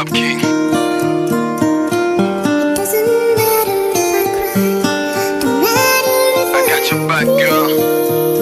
Wap King. I got your back, girl.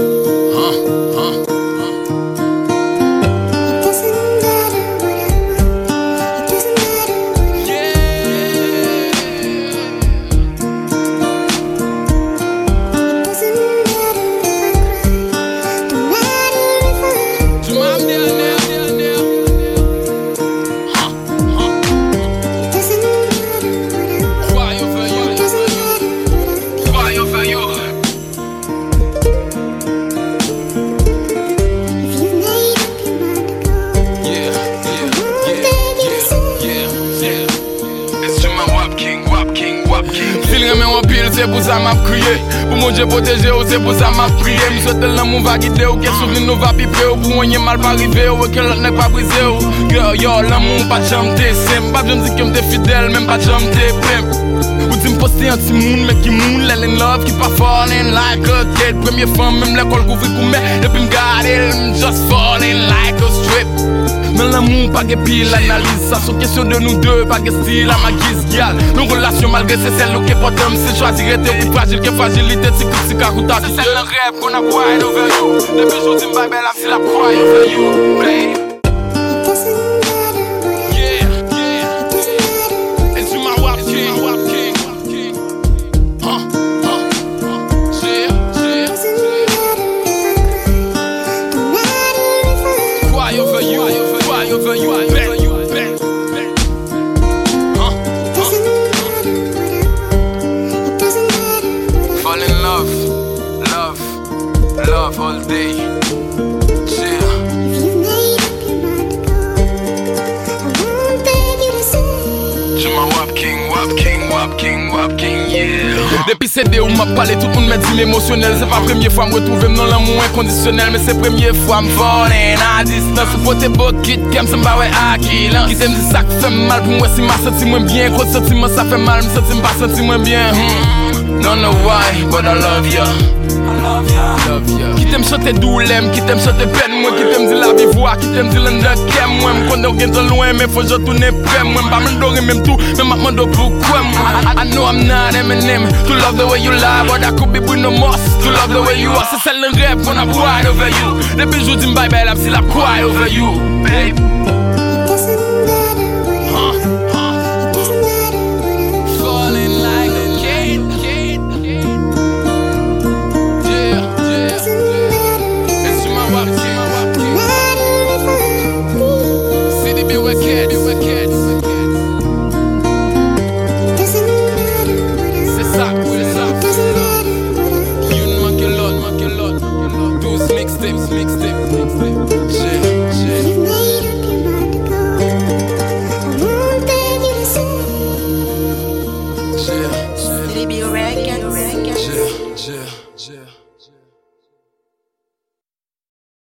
C'est pour ça m'a crié. Pour mon Dieu protéger, c'est pour ça m'a prié. Me souhaite l'amour va guider, ou qu'est souvenir nous va piper. Pour moi, y'a mal pas arrivé, ou que l'autre n'est pas brisé. Yo, l'amour pas de jambe t'es simple. Pas de me dire que m'es fidèle, même pas de jambe t'es pimp. Ou dis m'poster un petit monde, mais qui moon, let in love, qui pas falling like a kid. Première femme, même l'école couvre qu'on met. Depuis m'garder, just falling like a strip. Mais l'amour, pas de pile, analyse. Ça, c'est question de nous deux, pas de style à ma guise, gal. Nos relations, malgré c'est celle qui est pas d'homme, c'est choisir être plus fragile que fragilité, c'est que c'est carouta. C'est le rêve qu'on a cried over you. Depuis jour, dis m'bye, belle, c'est la cry over you, babe. Love all day. Wap King, yeah. Depuis CD où m'a parlé, tout le monde m'a dit l'émotionnel. C'est pas la première fois me retrouver dans l'amour inconditionnel. Mais c'est la première fois me falling à distance. Pour tes beaux kits, comme ça m'a ouais acquillant. Qui t'aime dit ça qui fait mal pour moi, si m'a senti moins bien. Gros sentiment ça fait mal, me senti pas senti moins bien. Don't know why, but I love ya. Qui t'aime chanter doulem, qui t'aime chanter peine, moi qui t'aime dire la vie voix, qui t'aime dire l'endroit qu'aime, moi m'conde au gain loin, mais faut que je tourne près, moi m'pas m'endormir même tout, mais m'm'en do pourquoi moi. I know I'm not Eminem, to love the way you lie, but I could be Bruno Mars, to love the way you are, c'est celle le rêve qu'on a cried over you. Depuis je dis bye bye, là c'est la cry over you, babe. Mixtape.